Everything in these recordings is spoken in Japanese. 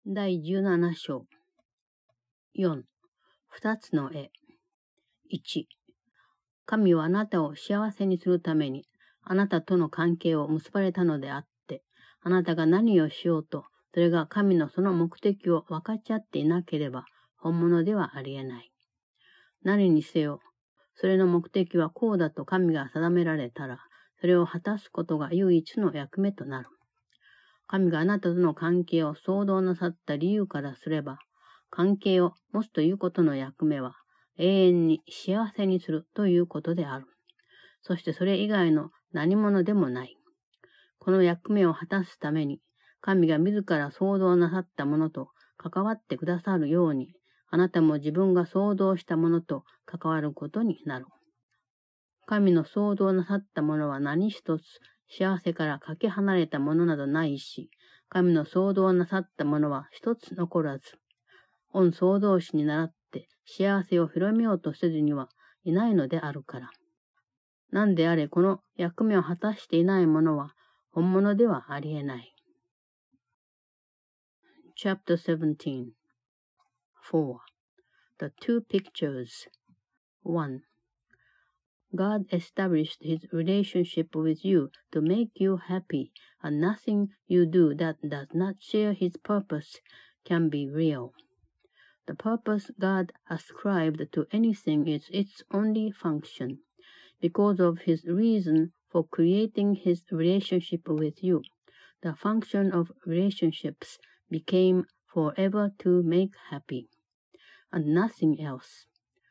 第17章。4、2つの絵。1、神はあなたを幸せにするために、あなたとの関係を結ばれたのであって、あなたが何をしようと、それが神のその目的を分かっちゃっていなければ、本物ではありえない。何にせよ、それの目的はこうだと神が定められたら、それを果たすことが唯一の役目となる。神があなたとの関係を創造なさった理由からすれば、関係を持つということの役目は、永遠に幸せにするということである。そしてそれ以外の何者でもない。この役目を果たすために、神が自ら創造なさったものと関わってくださるように、あなたも自分が創造したものと関わることになる。神の創造なさったものは何一つ幸せからかけ離れたものなどないし、神の創造なさったものは一つ残らず、御創造主に倣って幸せを広めようとせずにはいないのであるから。なんであれこの役目を果たしていないものは本物ではありえない。Chapter 17 4. The two pictures 1. God established his relationship with you to make you happy, and nothing you do that does not share his purpose can be real. The purpose God ascribed to anything is its only function. Because of his reason for creating his relationship with you, the function of relationships became forever to make happy, and nothing else.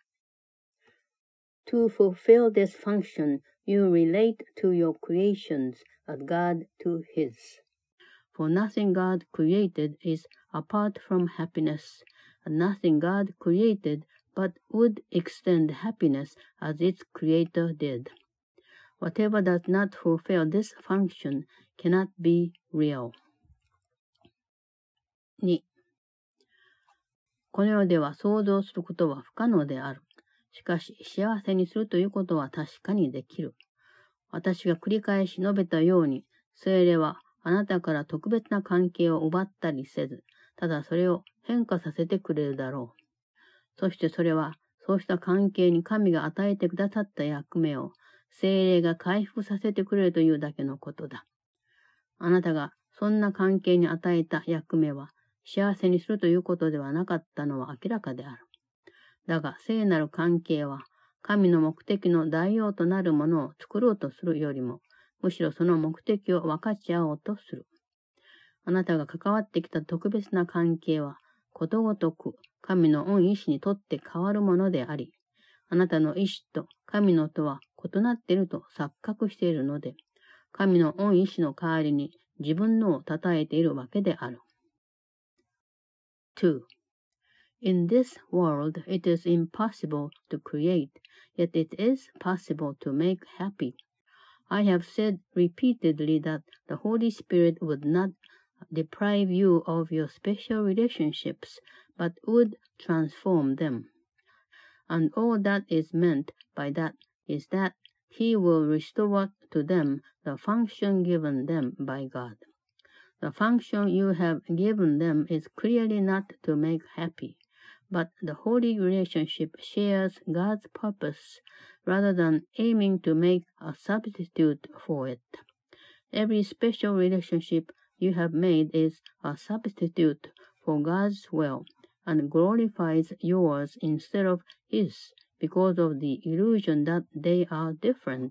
To fulfill this function, you relate to your creations as God to his. For nothing God created is apart from happiness, and nothing God created but would extend happiness as its creator did. Whatever does not fulfill this function cannot be real. 2. この世では想像することは不可能である。しかし、幸せにするということは確かにできる。私が繰り返し述べたように、聖霊はあなたから特別な関係を奪ったりせず、ただそれを変化させてくれるだろう。そしてそれは、そうした関係に神が与えてくださった役目を、聖霊が回復させてくれるというだけのことだ。あなたがそんな関係に与えた役目は、幸せにするということではなかったのは明らかである。だが、聖なる関係は、神の目的の代用となるものを作ろうとするよりも、むしろその目的を分かち合おうとする。あなたが関わってきた特別な関係は、ことごとく神の御意志にとって変わるものであり、あなたの意志と神のとは異なっていると錯覚しているので、神の御意志の代わりに自分のを称えているわけである。2. In this world, it is impossible to create, yet it is possible to make happy. I have said repeatedly that the Holy Spirit would not deprive you of your special relationships, but would transform them. And all that is meant by that is that He will restore to them the function given them by God. The function you have given them is clearly not to make happy, but the holy relationship shares God's purpose rather than aiming to make a substitute for it. Every special relationship you have made is a substitute for God's will and glorifies yours instead of His because of the illusion that they are different.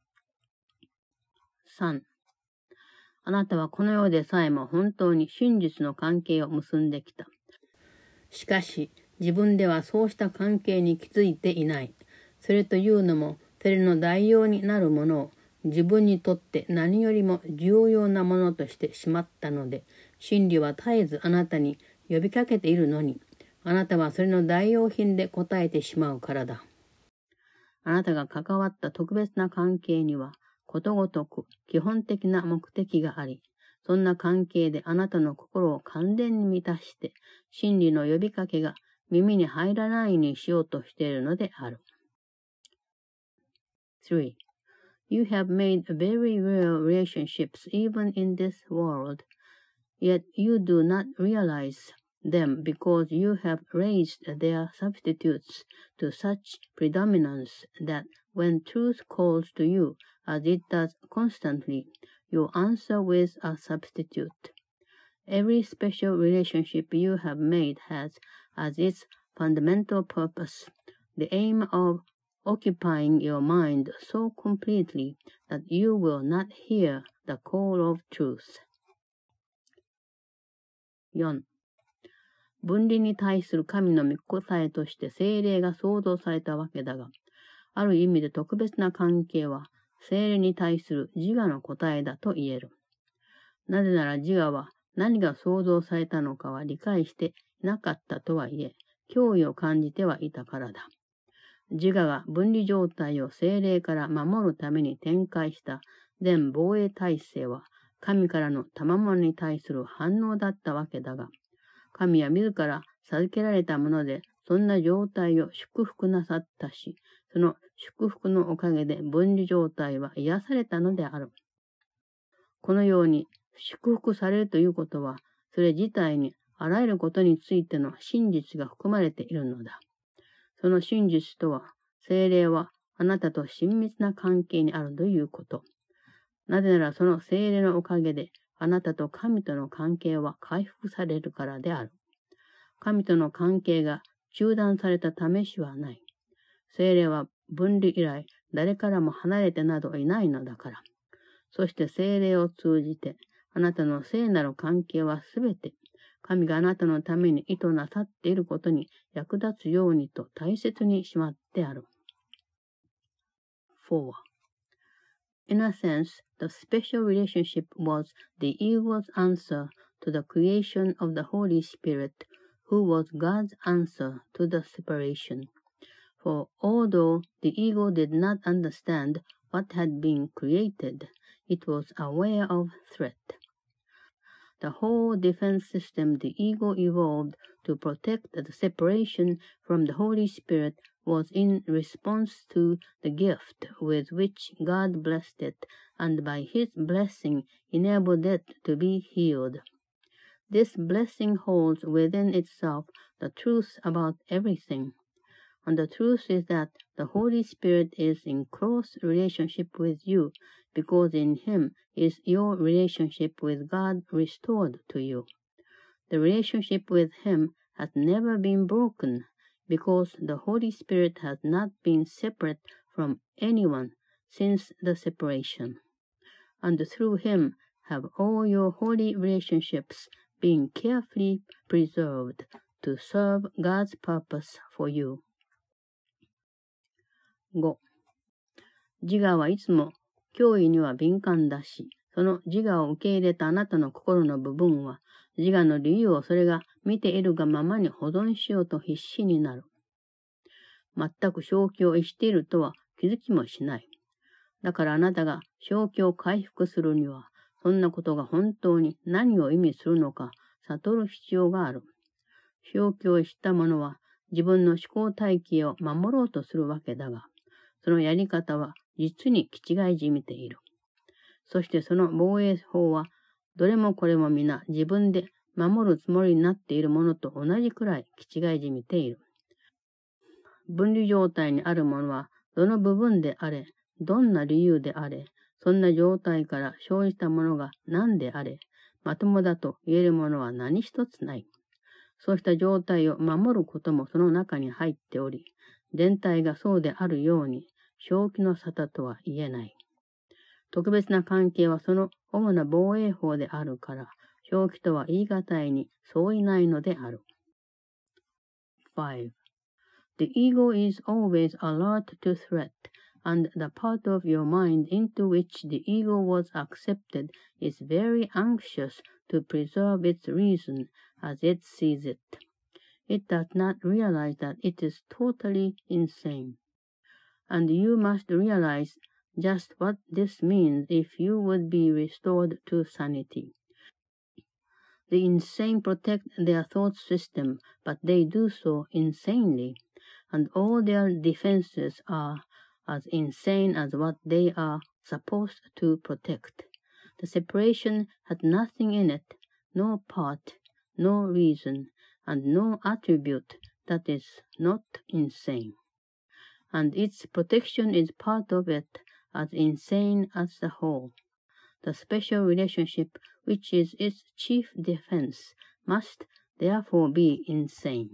3. あなたはこの世でさえも本当に真実の関係を結んできた。しかし、自分ではそうした関係に気づいていない。それというのも、それの代用になるものを自分にとって何よりも重要なものとしてしまったので、真理は絶えずあなたに呼びかけているのに、あなたはそれの代用品で応えてしまうからだ。あなたが関わった特別な関係には、ことごとく基本的な目的があり、そんな関係であなたの心を完全に満たして、真理の呼びかけが耳に入らないようにしようとしているのである。3. You have made very real relationships even in this world. Yet you do not realize them because you have raised their substitutes to such predominance that when truth calls to you, as it does constantly, you answer with a substitute. Every special relationship you have made has as its fundamental purpose the aim of occupying your mind so completely that you will not hear the call of truth. 4. 分離に対する神の御答えとして聖霊が創造されたわけだが、ある意味で特別な関係は聖霊に対する自我の答えだと言える。なぜなら自我は何が創造されたのかは理解していなかったとはいえ、脅威を感じてはいたからだ。自我が分離状態を聖霊から守るために展開した全防衛体制は、神からの賜物に対する反応だったわけだが、神は自ら授けられたもので、そんな状態を祝福なさったし、その祝福のおかげで分離状態は癒されたのである。このように祝福されるということは、それ自体にあらゆることについての真実が含まれているのだ。その真実とは、聖霊はあなたと親密な関係にあるということ。なぜならその聖霊のおかげで、あなたと神との関係は回復されるからである。神との関係が中断された試しはない。聖霊は分離以来、誰からも離れてなどいないのだから。そして聖霊を通じて、あなたの聖なる関係はすべて、神があなたのために意図なさっていることに役立つようにと大切にしまってある。4. In a sense, the special relationship was the ego's answer to the creation of the Holy Spirit, who was God's answer to the separation. For although the ego did not understand what had been created, it was aware of threat. The whole defense system the ego evolved to protect the separation from the Holy Spirit was in response to the gift with which God blessed it, and by His blessing enabled it to be healed. This blessing holds within itself the truth about everything. And the truth is that the Holy Spirit is in close relationship with you, because in Him is your relationship with God restored to you. The relationship with Him has never been broken, because the Holy Spirit has not been separate from anyone since the separation. And through Him have all your holy relationships been carefully preserved to serve God's purpose for you. 5. 自我はいつも脅威には敏感だし、その自我を受け入れたあなたの心の部分は、自我の理由をそれが見ているがままに保存しようと必死になる。全く正気を逸しているとは気づきもしない。だからあなたが正気を回復するには、そんなことが本当に何を意味するのか悟る必要がある。正気を逸した者は自分の思考体系を守ろうとするわけだが、そのやり方は実に気違いじみている。そしてその防衛法は、どれもこれも皆自分で守るつもりになっているものと同じくらい気違いじみている。分離状態にあるものは、どの部分であれ、どんな理由であれ、そんな状態から生じたものが何であれ、まともだと言えるものは何一つない。そうした状態を守ることもその中に入っており、全体がそうであるように、正気の沙汰とは言えない。特別な関係はその主な防衛法であるから、正気とは言い難いに相違ないのである。5. The ego is always alert to threat, and the part of your mind into which the ego was accepted is very anxious to preserve its reason as it sees it. It does not realize that it is totally insane. And you must realize just what this means if you would be restored to sanity. The insane protect their thought system, but they do so insanely, and all their defenses are as insane as what they are supposed to protect. The separation had nothing in it, no part, no reason, and no attribute that is not insane. And its protection is part of it as insane as the whole. The special relationship, which is its chief defense, must therefore be insane.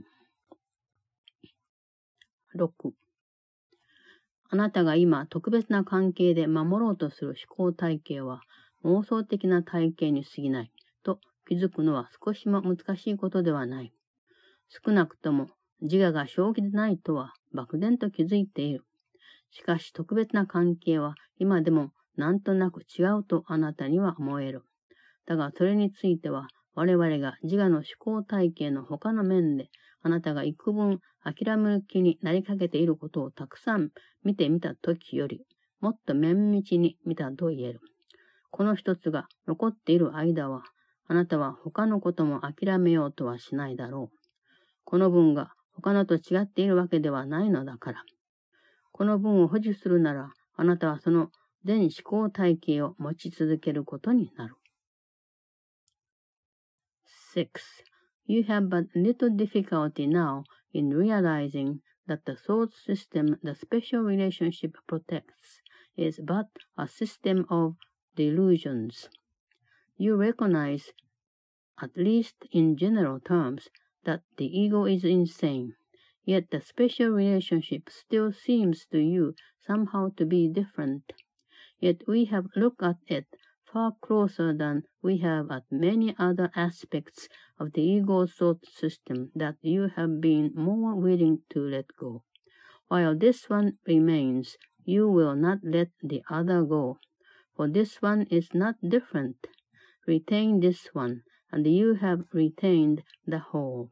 6. あなたが今特別な関係で守ろうとする思考体系は妄想的な体系に過ぎないと気づくのは少しも難しいことではない。少なくとも自我が正気でないとは漠然と気づいている。しかし特別な関係は今でもなんとなく違うとあなたには思える。だがそれについては我々が自我の思考体系の他の面であなたが幾分諦める気になりかけていることをたくさん見てみたときよりもっと綿密に見たと言える。この一つが残っている間はあなたは他のことも諦めようとはしないだろう。この分が他のと違っているわけではないのだから。この分を保持するならあなたはその全思考体系を持ち続けることになる。6. You have but little difficulty now in realizing that the thought system the special relationship protects is but a system of delusions. You recognize, at least in general terms, that the ego is insane, yet the special relationship still seems to you somehow to be different. Yet we have looked at it far closer than we have at many other aspects of the ego thought system that you have been more willing to let go. While this one remains, you will not let the other go, for this one is not different. Retain this one, and you have retained the whole.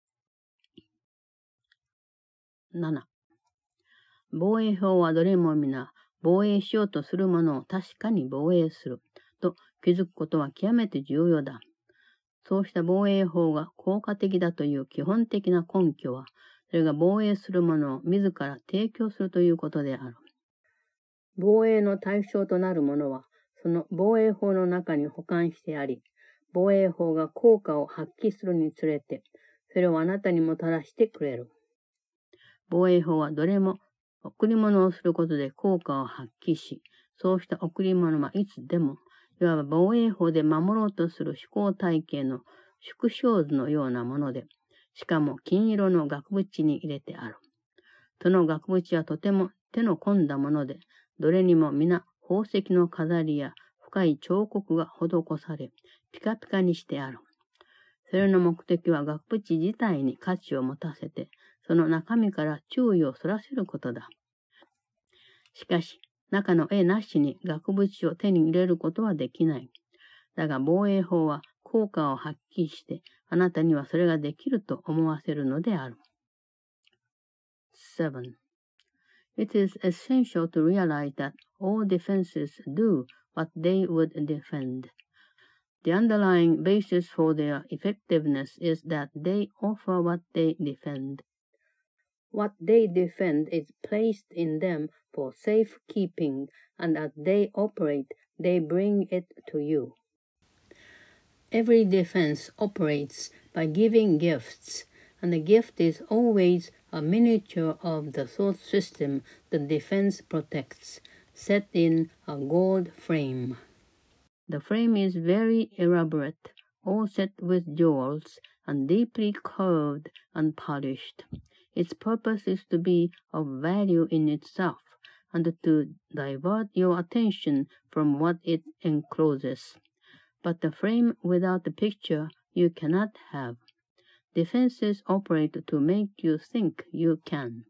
7. 防衛法はどれも皆、防衛しようとするものを確かに防衛すると気づくことは極めて重要だ。そうした防衛法が効果的だという基本的な根拠は、それが防衛するものを自ら提供するということである。防衛の対象となるものは、その防衛法の中に保管してあり、防衛法が効果を発揮するにつれて、それをあなたにもたらしてくれる。防衛法はどれも贈り物をすることで効果を発揮し、そうした贈り物はいつでも、いわば防衛法で守ろうとする思考体系の縮小図のようなもので、しかも金色の額縁に入れてある。その額縁はとても手の込んだもので、どれにも皆宝石の飾りや深い彫刻が施され、ピカピカにしてある。それの目的は額縁自体に価値を持たせて、その中身から注意をそらせることだ。しかし、中の絵なしに額縁を手に入れることはできない。だが防衛法は効果を発揮して、あなたにはそれができると思わせるのである。7. It is essential to realize that all defenses do what they would defend. The underlying basis for their effectiveness is that they offer what they defend. What they defend is placed in them for safekeeping, and as they operate, they bring it to you. Every defense operates by giving gifts, and the gift is always a miniature of the thought system the defense protects, set in a gold frame. The frame is very elaborate, all set with jewels, and deeply curved and polished. Its purpose is to be of value in itself, and to divert your attention from what it encloses. But the frame without the picture you cannot have. Defenses operate to make you think you can.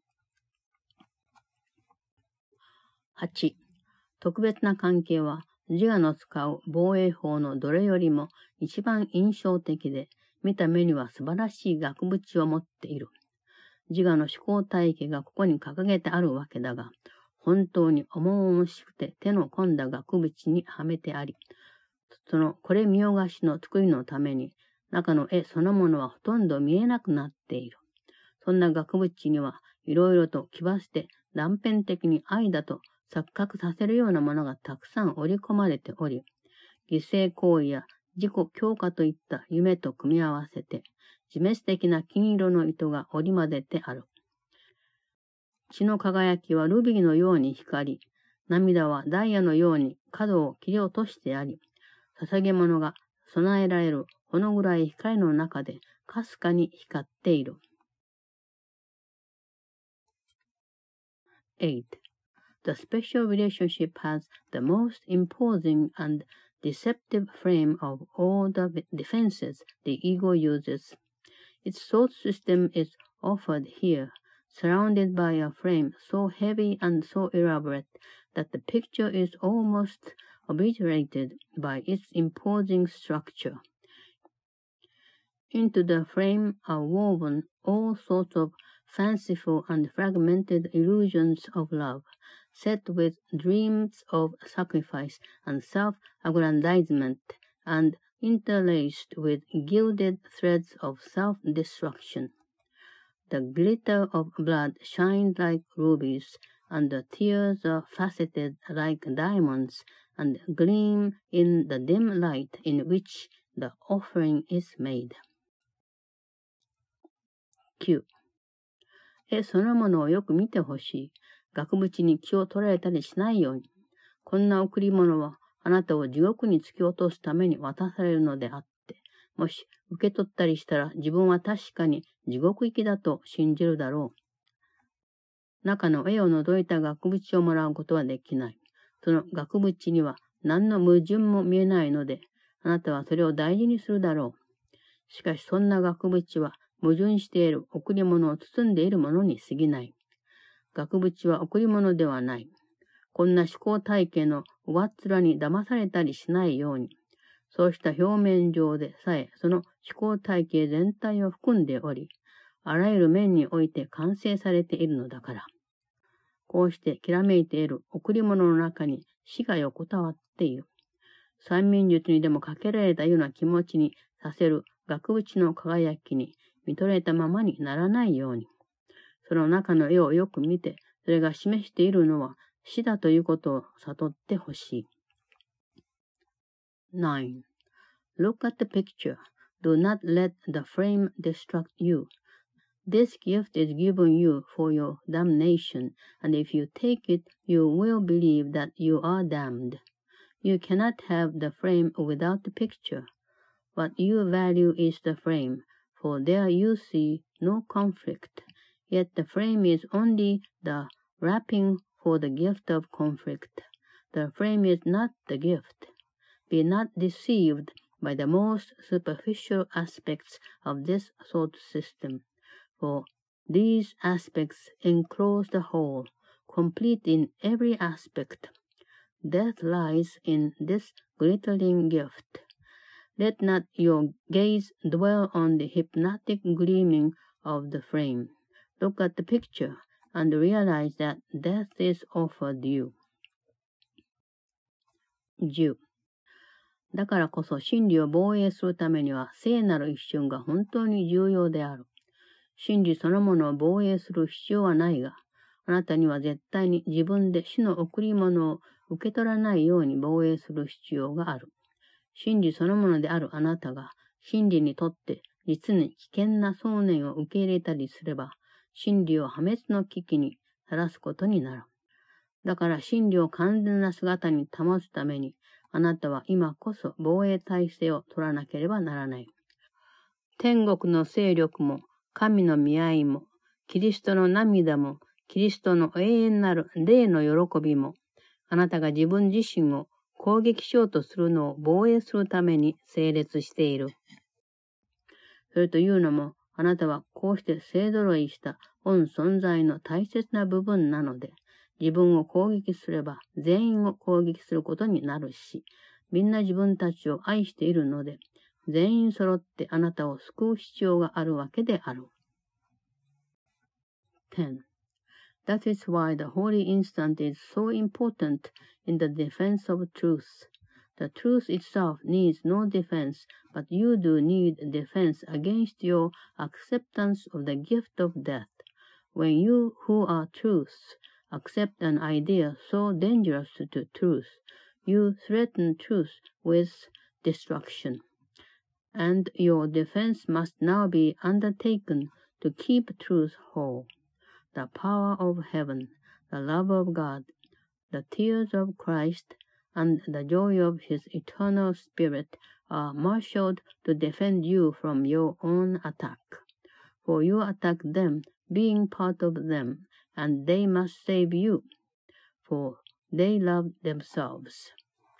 8. 特別な関係は自我の使う防衛法のどれよりも一番印象的で、見た目には素晴らしい額縁を持っている。自我の思考体系がここに掲げてあるわけだが、本当に重々しくて手の込んだ額縁にはめてあり、そのこれ見よがしの作りのために、中の絵そのものはほとんど見えなくなっている。そんな額縁にはいろいろと奇抜で断片的に愛だと錯覚させるようなものがたくさん織り込まれており、犠牲行為や自己強化といった夢と組み合わせて、自滅的な金色の糸が織り交ぜてある。血の輝きはルビーのように光り、涙はダイヤのように角を切り落としてあり、捧げ物が備えられるこのぐらい光の中でかすかに光っている。8. The special relationship has the most imposing and deceptive frame of all the defenses the ego uses. Its thought system is offered here, surrounded by a frame so heavy and so elaborate that the picture is almost obliterated by its imposing structure. Into the frame are woven all sorts of fanciful and fragmented illusions of love, set with dreams of sacrifice and self-aggrandizement, and interlaced with gilded threads of self-destruction. The glitter of blood shines like rubies, and the tears are faceted like diamonds, and gleam in the dim light in which the offering is made. 9. 絵そのものをよく見てほしい。額縁に気を取られたりしないように。こんな贈り物はあなたを地獄に突き落とすために渡されるのであって、もし受け取ったりしたら自分は確かに地獄行きだと信じるだろう。中の絵を除いた額縁をもらうことはできない。その額縁には何の矛盾も見えないので、あなたはそれを大事にするだろう。しかしそんな額縁は矛盾している贈り物を包んでいるものに過ぎない。額縁は贈り物ではない。こんな思考体系の上っ面に騙されたりしないように、そうした表面上でさえその思考体系全体を含んでおり、あらゆる面において完成されているのだから。こうしてきらめいている贈り物の中に死が横たわっている。催眠術にでもかけられたような気持ちにさせる額縁の輝きに見とれたままにならないように。その中の絵をよく見て、それが示しているのは死だということを悟ってほしい。9. Look at the picture. Do not let the frame distract you. This gift is given you for your damnation, and if you take it, you will believe that you are damned. You cannot have the frame without the picture. What you value is the frame, for there you see no conflict. Yet the frame is only the wrapping for the gift of conflict. The frame is not the gift. Be not deceived by the most superficial aspects of this thought system, for these aspects enclose the whole, complete in every aspect. Death lies in this glittering gift. Let not your gaze dwell on the hypnotic gleaming of the frame. Look at the picture and realize that death is offered you. 10. だからこそ真理を防衛するためには聖なる一瞬が本当に重要である。真理そのものを防衛する必要はないが、あなたには絶対に自分で死の贈り物を受け取らないように防衛する必要がある。真理そのものであるあなたが真理にとって実に危険な想念を受け入れたりすれば、真理を破滅の危機にさらすことになる。だから真理を完全な姿に保つために、あなたは今こそ防衛体制を取らなければならない。天国の勢力も、神の見合いも、キリストの涙も、キリストの永遠なる霊の喜びも、あなたが自分自身を攻撃しようとするのを防衛するために成立している。それというのも、あなたはこうして勢揃いした本存在の大切な部分なので、自分を攻撃すれば全員を攻撃することになるし、みんな自分たちを愛しているので、全員揃ってあなたを救う必要があるわけである。10. That is why the holy instant is so important in the defense of truth. The truth itself needs no defense, but you do need defense against your acceptance of the gift of death. When you who are truth accept an idea so dangerous to truth, you threaten truth with destruction. and your defense must now be undertaken to keep truth whole. The power of heaven, the love of God, the tears of Christ, and the joy of his eternal spirit are marshaled to defend you from your own attack. For you attack them, being part of them, and they must save you, for they love themselves.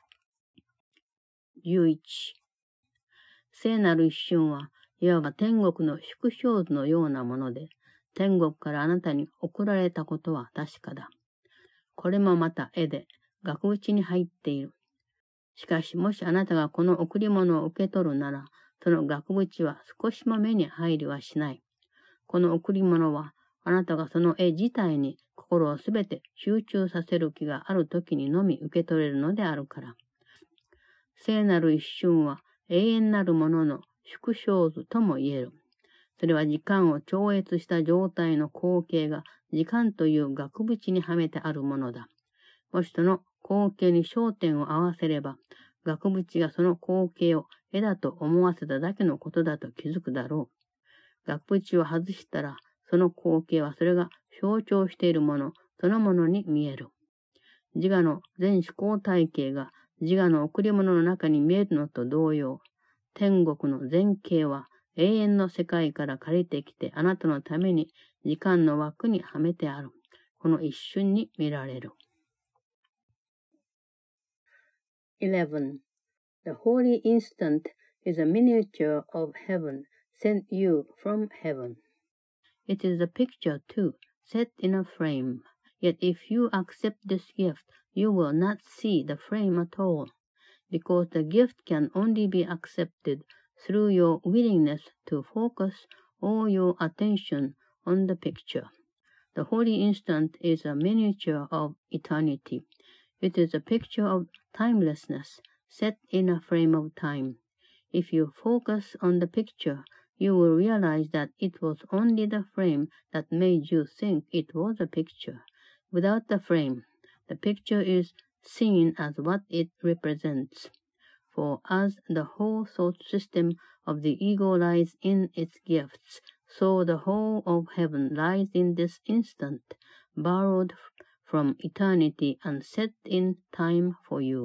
11. 聖なる一瞬はいわば天国の縮小図のようなもので、天国からあなたに送られたことは確かだ。これもまた絵で、額縁に入っている。しかし、もしあなたがこの贈り物を受け取るなら、その額縁は少しも目に入りはしない。この贈り物は、あなたがその絵自体に心をすべて集中させる気があるときにのみ受け取れるのであるから。聖なる一瞬は永遠なるものの縮小図とも言える。それは時間を超越した状態の光景が時間という額縁にはめてあるものだ。もしその光景に焦点を合わせれば、額縁がその光景を絵だと思わせただけのことだと気づくだろう。額縁を外したら、その光景はそれが象徴しているものそのものに見える。自我の全思考体系が自我の贈り物の中に見えるのと同様、天国の全景は永遠の世界から借りてきてあなたのために時間の枠にはめてある。この一瞬に見られる。11. The holy instant is a miniature of heaven sent you from heaven. It is a picture too, set in a frame. Yet if you accept this gift, you will not see the frame at all, because the gift can only be accepted through your willingness to focus all your attention on the picture. The holy instant is a miniature of eternity. It is a picture of timelessness set in a frame of time. If you focus on the picture, you will realize that it was only the frame that made you think it was a picture. Without the frame, the picture is seen as what it represents. For as the whole thought system of the ego lies in its gifts, so the whole of heaven lies in this instant, borrowed from eternity and set in time for you.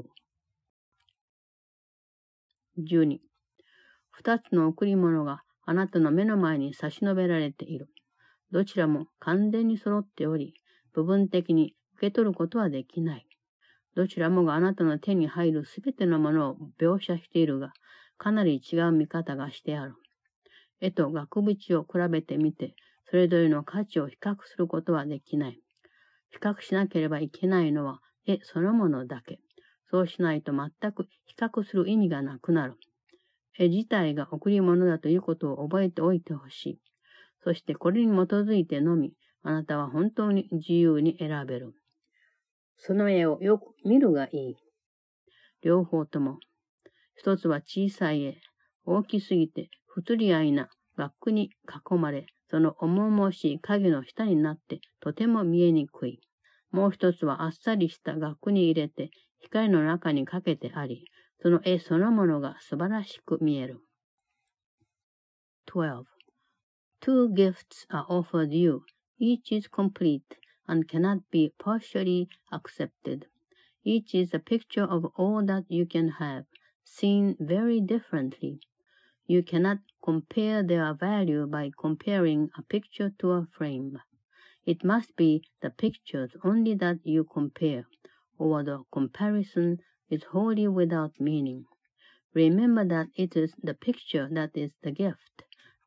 12. 二つの贈り物があなたの目の前に差し伸べられている。どちらも完全に揃っており、部分的に受け取ることはできない。どちらもがあなたの手に入るすべてのものを描写しているが、かなり違う見方がしてある。絵と額縁を比べてみて、それぞれの価値を比較することはできない。比較しなければいけないのは絵そのものだけ。そうしないと全く比較する意味がなくなる。絵自体が贈り物だということを覚えておいてほしい。そしてこれに基づいてのみ、あなたは本当に自由に選べる。その絵をよく見るがいい。両方とも。一つは小さい絵、大きすぎて不釣り合いな額に囲まれ、その重々しい影の下になってとても見えにくい。もう一つはあっさりした額に入れて光の中にかけてあり、その絵そのものが素晴らしく見える。12. Two gifts are offered you. Each is complete and cannot be partially accepted. Each is a picture of all that you can have, seen very differently. You cannot compare their value by comparing a picture to a frame. It must be the pictures only that you compare, or the comparison is wholly without meaning. Remember that it is the picture that is the gift,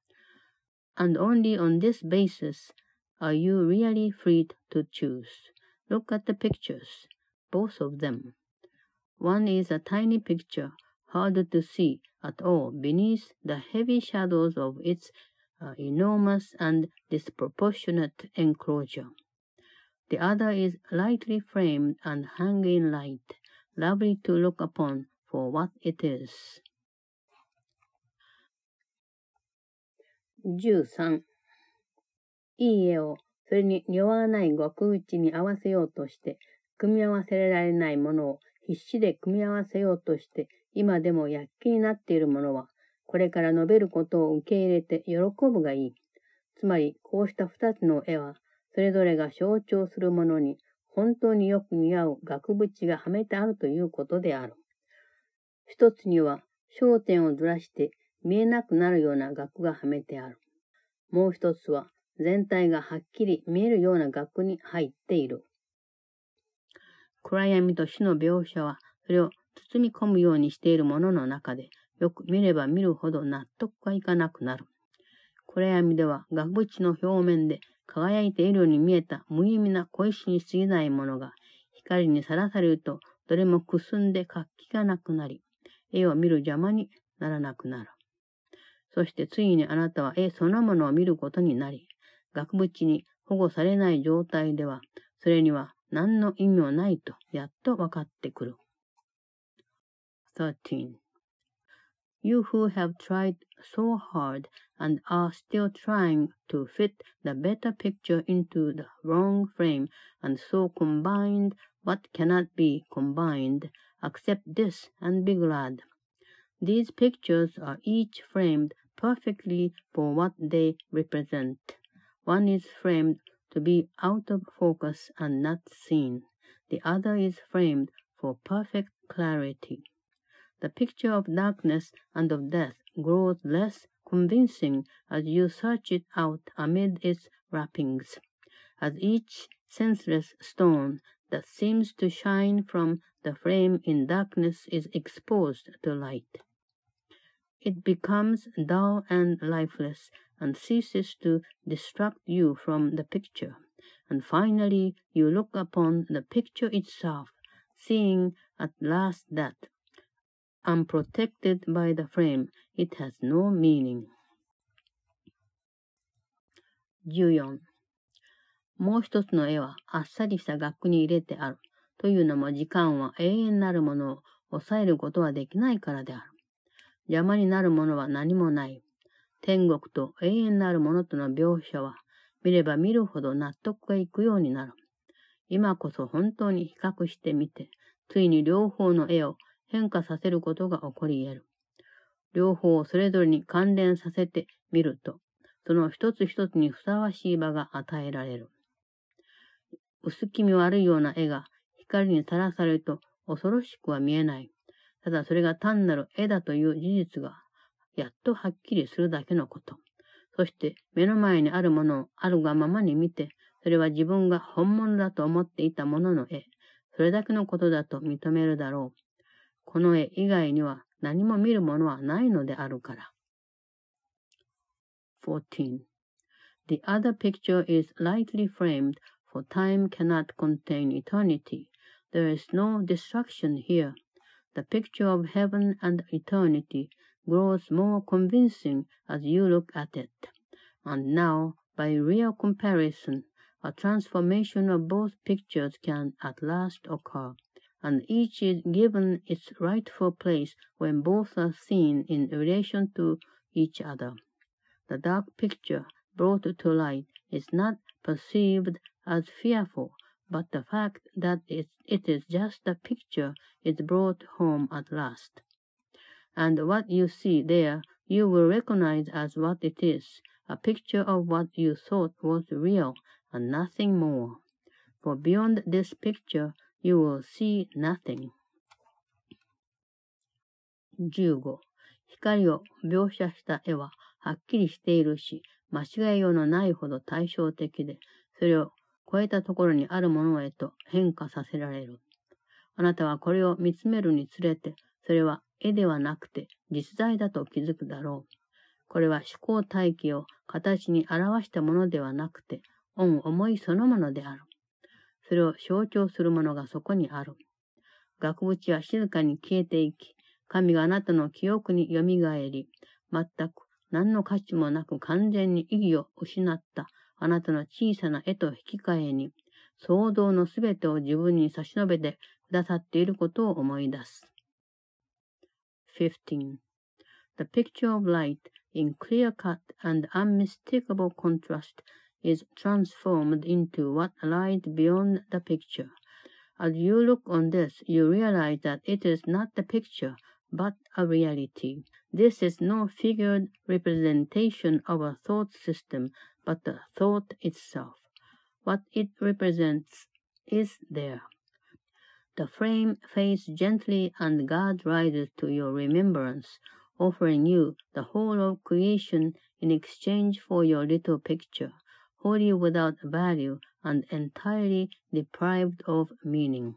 and only on this basis are you really free to choose. Look at the pictures, both of them. One is a tiny picture, hard to see at all beneath the heavy shadows of its enormous and disproportionate enclosure. The other is lightly framed and hanging light, lovely to look upon for what it is. 13. いい絵をそれに似合わない額縁に合わせようとして、組み合わせられないものを必死で組み合わせようとして、今でも躍起になっているものは、 これから述べることを受け入れて喜ぶがいい。つまり、こうした二つの絵は、それぞれが象徴するものに、本当によく似合う額縁がはめてあるということである。一つには、焦点をずらして見えなくなるような額がはめてある。もう一つは、全体がはっきり見えるような額に入っている。暗闇と死の描写は、それを包み込むようにしているものの中で、よく見れば見るほど納得がいかなくなる。暗闇では額縁の表面で輝いているように見えた無意味な小石に過ぎないものが、光にさらされるとどれもくすんで活気がなくなり、絵を見る邪魔にならなくなる。そしてついにあなたは絵そのものを見ることになり、額縁に保護されない状態では、それには何の意味もないとやっと分かってくる。13. You who have tried so hard and are still trying to fit the better picture into the wrong frame and so combined what cannot be combined, accept this and be glad. These pictures are each framed perfectly for what they represent. One is framed to be out of focus and not seen. The other is framed for perfect clarity. The picture of darkness and of death grows less convincing as you search it out amid its wrappings, as each senseless stone that seems to shine from the frame in darkness is exposed to light. It becomes dull and lifeless and ceases to distract you from the picture, and finally you look upon the picture itself, seeing at last that, unprotected by the frame, it has no meaning. 14. もう一つの絵はあっさりした額に入れてある。というのも時間は永遠なるものを抑えることはできないからである。邪魔になるものは何もない。天国と永遠なるものとの描写は見れば見るほど納得がいくようになる。今こそ本当に比較してみて、ついに両方の絵を変化させることが起こり得る。両方をそれぞれに関連させてみると、その一つ一つにふさわしい場が与えられる。薄気味悪いような絵が光にさらされると恐ろしくは見えない。ただそれが単なる絵だという事実がやっとはっきりするだけのこと。そして目の前にあるものをあるがままに見て、それは自分が本物だと思っていたものの絵、それだけのことだと認めるだろう。この絵以外には何も見るものはないのであるから。14. The other picture is lightly framed, for time cannot contain eternity. There is no distraction here. The picture of heaven and eternity grows more convincing as you look at it. And now, by real comparison, a transformation of both pictures can at last occur, and each is given its rightful place when both are seen in relation to each other. The dark picture brought to light is not perceived as fearful, but the fact that it is just a picture is brought home at last. And what you see there you will recognize as what it is, a picture of what you thought was real and nothing more. For beyond this picture you will see nothing. 15. 光を描写した絵ははっきりしているし、間違いようのないほど対照的で、それを超えたところにあるものへと変化させられる。あなたはこれを見つめるにつれて、それは絵ではなくて実在だと気づくだろう。これは思考体系を形に表したものではなくて、思いそのものである。それを象徴するものがそこにある。額縁は静かに消えていき、神があなたの記憶によみがえり、全く何の価値もなく完全に意義を失ったあなたの小さな絵と引き換えに、創造のすべてを自分に差し伸べてくださっていることを思い出す。15. The picture of light in clear-cut and unmistakable contrast is transformed into what lies beyond the picture. As you look on this, you realize that it is not the picture, but a reality. This is no figured representation of a thought system, but the thought itself. What it represents is there. The frame fades gently and God rises to your remembrance, offering you the whole of creation in exchange for your little picture, wholly without value and entirely deprived of meaning.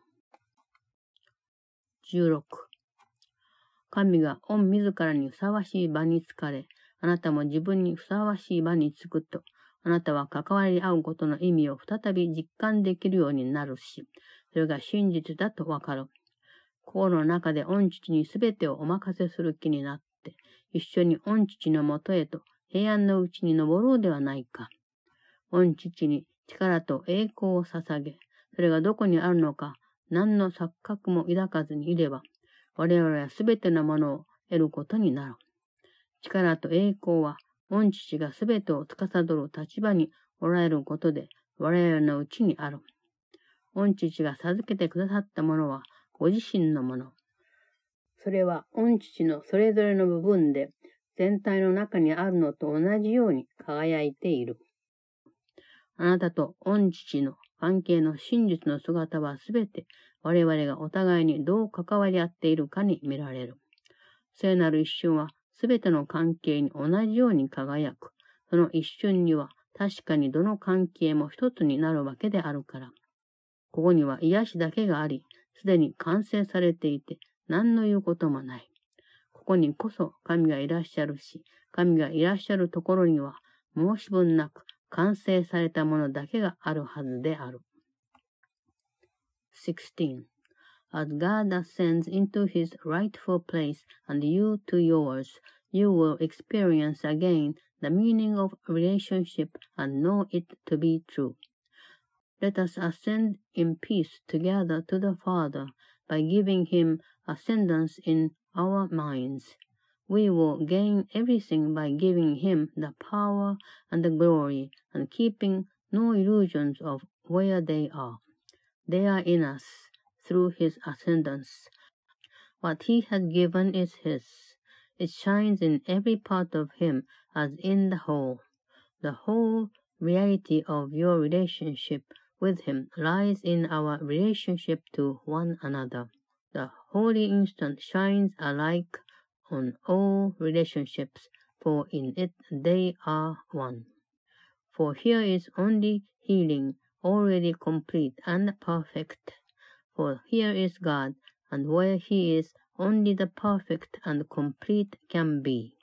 16. 神が御自らにふさわしい場につかれ、あなたも自分にふさわしい場につくと、あなたは関わり合うことの意味を再び実感できるようになるし、それが真実だとわかる。心の中で御父にすべてをお任せする気になって、一緒に御父のもとへと平安のうちに登ろうではないか。御父に力と栄光を捧げ、それがどこにあるのか、何の錯覚も抱かずにいれば、我々はすべてのものを得ることになる。力と栄光は、御父がすべてを司る立場におられることで、我々のうちにある。御父が授けてくださったものは、ご自身のもの。それは、御父のそれぞれの部分で、全体の中にあるのと同じように輝いている。あなたと御父の関係の真実の姿はすべて、我々がお互いにどう関わり合っているかに見られる。聖なる一瞬はすべての関係に同じように輝く。その一瞬には確かにどの関係も一つになるわけであるから。ここには癒しだけがあり、すでに完成されていて、何の言うこともない。ここにこそ神がいらっしゃるし、神がいらっしゃるところには申し分なく完成されたものだけがあるはずである。16. As God ascends into his rightful place and you to yours, you will experience again the meaning of relationship and know it to be true. Let us ascend in peace together to the Father by giving him ascendance in our minds. We will gain everything by giving him the power and the glory and keeping no illusions of where they are. They are in us through his ascendance. What he has given is his. It shines in every part of him as in the whole. The whole reality of your relationship with him lies in our relationship to one another. The holy instant shines alike on all relationships, for in it they are one. For here is only healing, already complete and perfect. For here is God, and where he is, only the perfect and complete can be.